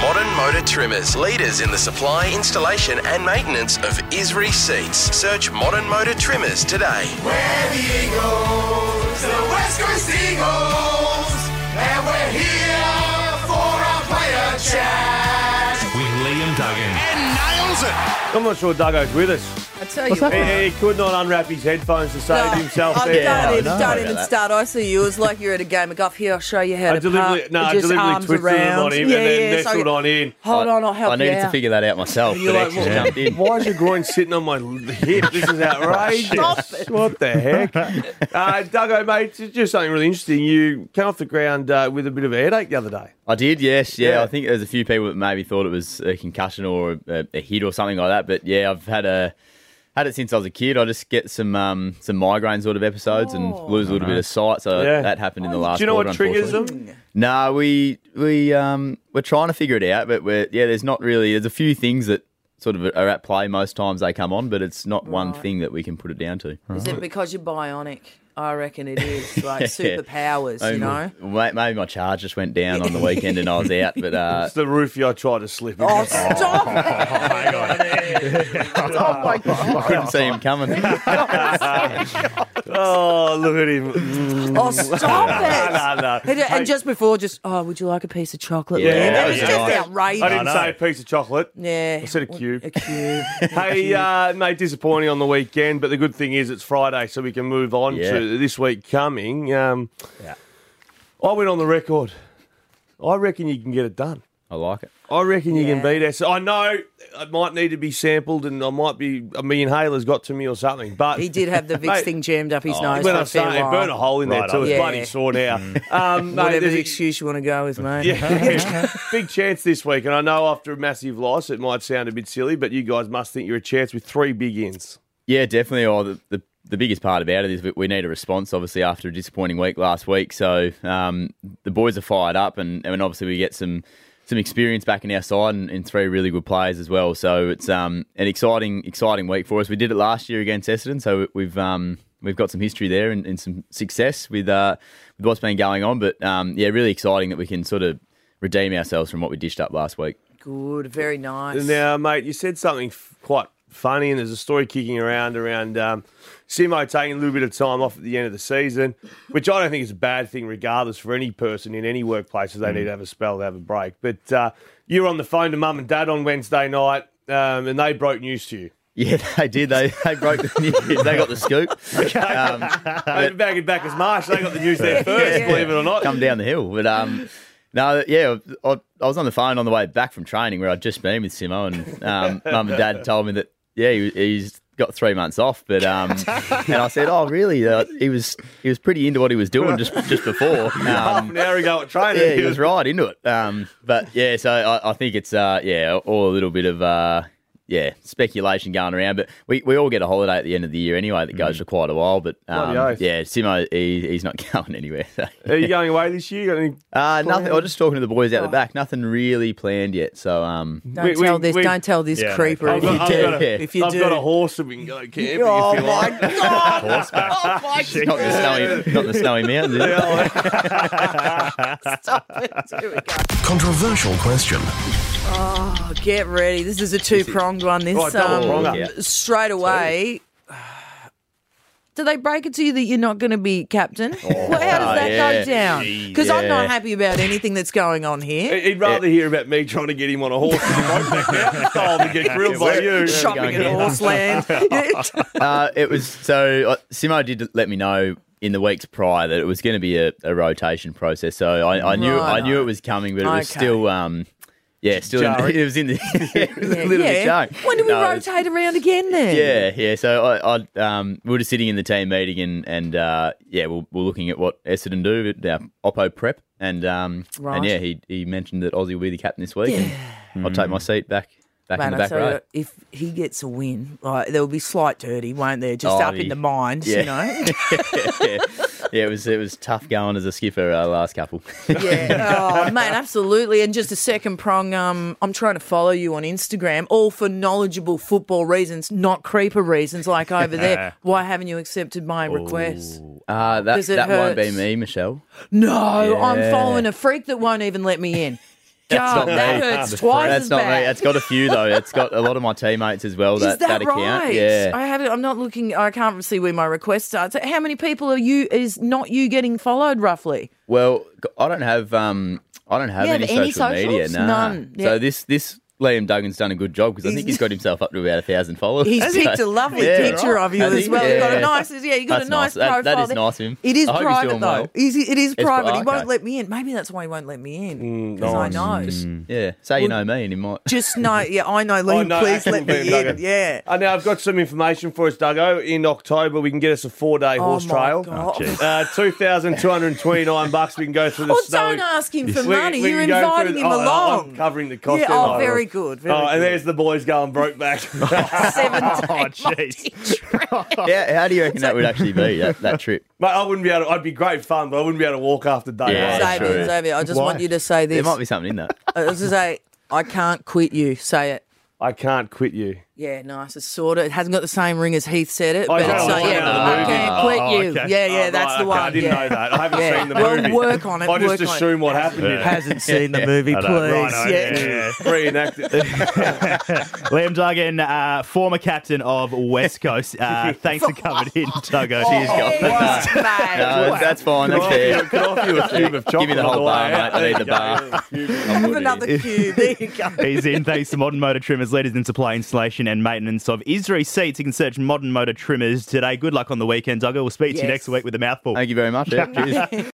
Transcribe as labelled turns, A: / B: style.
A: Modern Motor Trimmers, leaders in the supply, installation and maintenance of Isri seats. Search Modern Motor Trimmers today.
B: We're the Eagles, the West Coast Eagles, and we're here for our player chat.
C: With Liam Duggan.
B: And nails it.
D: I'm not sure Duggo's with us.
E: I tell you what.
D: He could not unwrap his headphones to save himself there.
E: Don't even start. I see you. It's like you're at a game of golf. Here, I'll show you how
D: I
E: to putt.
D: deliberately
E: arms
D: twisted
E: around.
D: them on him and then nestled on in.
E: Hold on, I'll help
F: I
E: you
F: needed
E: out.
F: to figure that out myself.
D: You're
F: But
D: like,
F: X just jumped in.
D: why is your groin sitting on my hip? This is outrageous.
E: Stop it.
D: What the heck? Duggo, mate, it's just something really interesting. You came off the ground with a bit of a headache the other day.
F: I did, yes. Yeah,
D: Yeah.
F: I think there's a few people that maybe thought it was a concussion or a hit or something like that. But yeah, I've had it since I was a kid. I just get some migraine sort of episodes and lose a little bit of sight. So that happened in the last
D: Do you know
F: quarter,
D: what triggers
F: unfortunately.
D: them?
F: No, we're trying to figure it out, but there's not really. There's a few things that sort of are at play most times they come on, but it's not one thing that we can put it down to.
E: Is it because you're bionic? I reckon it is. Like superpowers, you know?
F: Maybe my charge just went down on the weekend and I was out, but
D: It's the roofie I tried to slip.
E: Oh, stop it. Oh, my God.
F: I couldn't see him coming.
D: Oh, look at him.
E: Oh, stop it.
D: No.
E: And just before, would you like a piece of chocolate?
F: Yeah,
E: Liam?
F: that
E: It
F: was
E: was just
F: nice.
E: outrageous.
D: I didn't say a piece of chocolate.
E: Yeah.
D: I said a cube.
E: A cube.
D: Hey, mate, disappointing on the weekend, but the good thing is it's Friday, so we can move on to this week coming. I went on the record. I reckon you can get it done.
F: I like it.
D: I reckon you can beat us. I know it might need to be sampled and my inhaler's got to me or something, but...
E: He did have the Vicks
D: Mate,
E: thing jammed up his nose
D: when
E: for
D: I
E: a fair
D: say it
E: while.
D: burnt a hole in there too. It's
E: Yeah.
D: bloody sore now. Mate,
E: Whatever
D: there's
E: the
D: a-
E: excuse you want to go with, mate.
D: Yeah, big chance this week, and I know after a massive loss it might sound a bit silly, but you guys must think you're a chance with 3 big ins.
F: Yeah, definitely. The biggest part about it is that we need a response, obviously, after a disappointing week last week. So the boys are fired up, and obviously we get some experience back in our side and 3 really good players as well. So it's an exciting week for us. We did it last year against Essendon, so we've got some history there and some success with what's been going on. But really exciting that we can sort of redeem ourselves from what we dished up last week.
E: Good, very nice.
D: Now, mate, you said something quite funny, and there's a story kicking around Simo taking a little bit of time off at the end of the season, which I don't think is a bad thing regardless for any person in any workplace. They need to have a spell to have a break. But you were on the phone to Mum and Dad on Wednesday night, and they broke news to you.
F: Yeah, they did. They broke the news. They got the scoop.
D: Back in Bacchus Marsh, they got the news there first, believe it or not.
F: Come down the hill. But I was on the phone on the way back from training where I'd just been with Simo, and Mum and Dad told me that he's got 3 months off. But and I said, oh really? He was pretty into what he was doing just before.
D: Half an hour ago at training.
F: Yeah, he was right into it. So I think it's all a little bit of speculation going around, but we all get a holiday at the end of the year anyway that goes for quite a while. But Simo, he's not going anywhere. So.
D: Are you going away this year? Got any
F: nothing. I was just talking to the boys out the back. Nothing really planned yet. So
E: Don't tell this creeper
D: I've
E: if you do.
D: got a horse and we can go camping
E: Oh
D: if you
E: my
D: like.
E: God!
F: horseback.
E: Oh my
F: Not the snowy mountains. Is it?
E: Stop it! Here we go.
A: Controversial question.
E: Oh, get ready. This is a 2-pronged one. This
D: Right, double pronger.
E: straight away. Do they break it to you that you're not going to be captain? How does that go down? Because I'm not happy about anything that's going on here.
D: He'd rather hear about me trying to get him on a horse than to get grilled by you.
E: Shopping at Horseland.
F: It was Simo did let me know in the weeks prior that it was going to be a rotation process. So I knew it was coming, but it was still. It was in the a little bit jarring.
E: When do we rotate around again then?
F: Yeah. So we were just sitting in the team meeting and we're looking at what Essendon do at our Oppo prep and he mentioned that Aussie will be the captain this week and I'll take my seat back in the back row.
E: If he gets a win, there will be slight dirty, won't there? Just up in the mind, you know.
F: Yeah, it was tough going as a skipper last couple.
E: Yeah, mate, absolutely. And just a second prong, I'm trying to follow you on Instagram, all for knowledgeable football reasons, not creeper reasons like over there. Why haven't you accepted my request?
F: That won't be me, Michelle.
E: No, I'm following a freak that won't even let me in. God,
F: not
E: that
F: me.
E: hurts twice
F: That's
E: as
F: not
E: bad.
F: me. It's got a few though. It's got a lot of my teammates as well.
E: Is that
F: account.
E: right?
F: Yeah.
E: I have it. I'm not looking. I can't see where my requests are. So how many people are you? Is not you getting followed roughly?
F: Well, I don't have any social
E: socials?
F: media. Nah.
E: None. Yeah.
F: So this Liam Duggan's done a good job because I think he's got himself up to about 1,000 followers.
E: He's picked a lovely picture of you
F: Has
E: as
F: he?
E: well.
F: Yeah.
E: You got a nice, you got
F: That's
E: a nice
F: nice.
E: profile.
F: That is
E: there.
F: nice of him.
E: It is
F: I hope he's
E: private
F: doing
E: though.
F: well.
E: It is private. He
F: okay.
E: won't let me in. Maybe that's why he won't let me in because I know.
F: Yeah. Say you know me and he might.
E: Just know. Yeah, I know. Liam,
D: no,
E: please let me
D: Liam,
E: in.
D: Duggan.
E: Yeah.
D: Now I've got some information for us, Duggo. In October, we can get us a 4-day horse
E: my
D: trail.
E: God.
D: $2,229. We can go through the
E: Well,
D: snowy.
E: don't ask him for
D: We-
E: money.
D: we
E: You're
D: can go
E: inviting
D: through-
E: him along.
D: I'm covering the cost.
E: Yeah.
D: there,
E: Oh,
D: mate.
E: very good. Very
D: And
E: good.
D: there's the boys going broke back.
E: 7
C: jeez.
F: How do you reckon that would actually be, that trip?
D: Mate, I wouldn't be able to, I'd be great fun, but I wouldn't be able to walk after day
F: Yeah,
D: one.
F: true.
E: Xavier, I just
C: Why?
E: want you to say this.
F: There might be something in that.
E: I was to say, I can't quit you. Say it.
D: I can't quit you.
E: Yeah, nice. It's sort of. It hasn't got the same ring as Heath said it, but
D: yeah,
E: it's
D: the one out of the
E: I
D: movie.
E: can't quit you.
C: okay.
E: Yeah, that's the one.
D: I didn't know that. I haven't
E: Yeah.
D: seen the
E: Well,
D: movie.
E: work on it,
D: I just
E: work on it.
D: assume what happened in it.
C: Hasn't seen the movie, please. Righto,
E: Yeah.
D: Reenacted.
C: Liam Duggan, former captain of West Coast. Thanks for coming in, Duggo.
E: Yes, mate.
F: No, that's fine. That's fair.
D: Could offer you a cube of chocolate.
F: Give me the whole
D: on
F: bar,
D: way
F: mate.
D: out.
F: I need the
D: There
F: bar.
D: you go.
E: Have another cube. There you go.
C: He's in thanks to Modern Motor Trimmers, leaders in supply, installation and maintenance of Isri seats. You can search Modern Motor Trimmers today. Good luck on the weekend, Duggo. We'll speak to you
E: Yes.
C: next week with a mouthful.
F: Thank you very much. Yeah, cheers.